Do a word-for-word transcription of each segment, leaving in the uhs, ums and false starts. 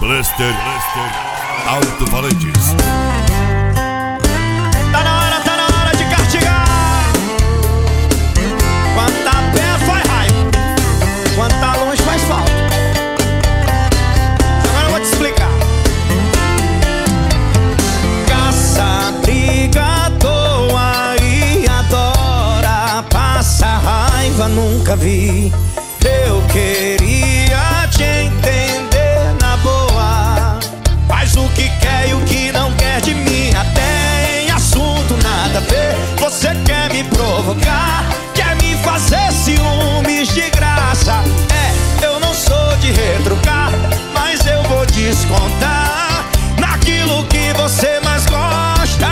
Lester, Lester, Alto-Falantes. Tá na hora, tá na hora de castigar. Quando tá perto faz raiva, quando tá longe faz falta. Agora eu vou te explicar. Caça, briga, à toa e adora. Passa raiva, nunca vi. Eu queria te entender na boa. Faz o que quer e o que não quer de mim. Até em assunto nada a ver. Você quer me provocar, quer me fazer ciúmes de graça. É, eu não sou de retrucar, mas eu vou descontar naquilo que você mais gosta.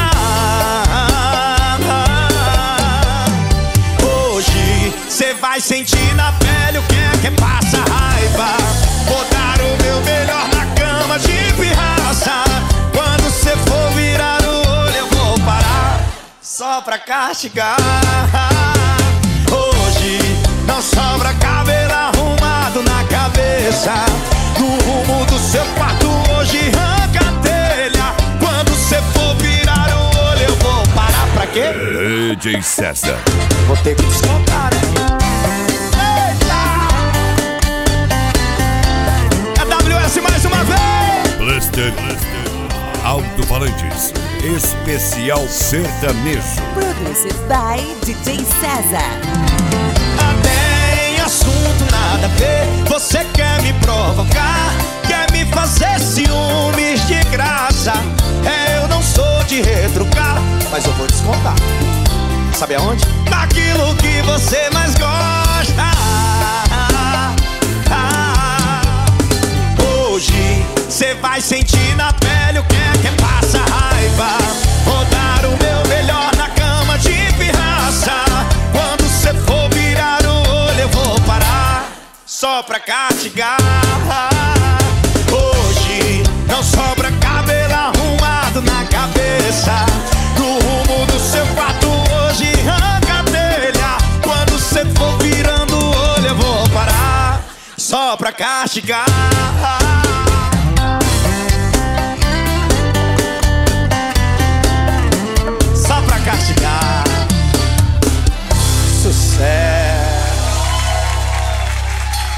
Hoje cê vai sentir na pele o que é que passa raiva. Vou dar o meu melhor na cama de pirraça. Quando cê for virar o olho eu vou parar só pra castigar. Hoje não sobra cabelo arrumado na cabeça. No rumo do seu quarto hoje arranca a telha. Quando cê for virar o olho eu vou parar pra quê? D J César. Vou ter que descontar, né? Eita! É W S mais uma vez! Lester, Lester, Alto-Falantes. Especial sertanejo. Produced by D J César. Até em assunto nada a ver. Você quer me provocar, quer me fazer ciúmes de graça. É, eu não sou de retrucar, mas eu vou descontar. Sabe aonde? Naquilo que você mais gosta. Hoje cê vai sentir na pele o que é que passa raiva. Vou dar o meu melhor na cama de pirraça. Quando cê for virar o olho eu vou parar só pra castigar. Hoje não sobra cabelo arrumado na cabeça. No rumo do seu quarto hoje arranca a telha. Quando cê for virando o olho eu vou parar só pra castigar.